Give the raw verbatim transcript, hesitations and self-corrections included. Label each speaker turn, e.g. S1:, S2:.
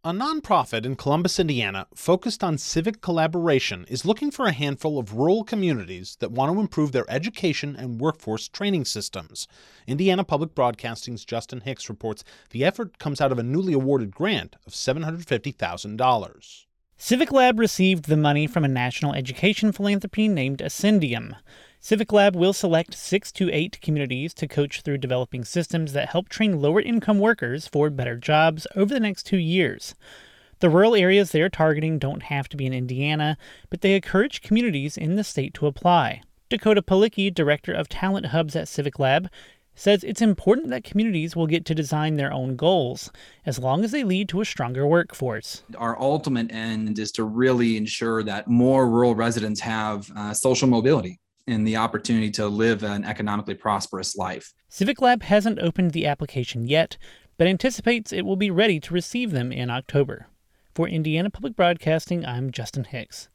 S1: A nonprofit in Columbus, Indiana, focused on civic collaboration is looking for a handful of rural communities that want to improve their education and workforce training systems. Indiana Public Broadcasting's Justin Hicks reports the effort comes out of a newly awarded grant of seven hundred fifty thousand dollars.
S2: Civic Lab received the money from a national education philanthropy named Ascendium. Civic Lab will select six to eight communities to coach through developing systems that help train lower-income workers for better jobs over the next two years. The rural areas they are targeting don't have to be in Indiana, but they encourage communities in the state to apply. Dakota Palicki, director of Talent Hubs at Civic Lab, says it's important that communities will get to design their own goals, as long as they lead to a stronger workforce.
S3: Our ultimate end is to really ensure that more rural residents have uh, social mobility and the opportunity to live an economically prosperous life.
S2: Civic Lab hasn't opened the application yet, but anticipates it will be ready to receive them in October. For Indiana Public Broadcasting, I'm Justin Hicks.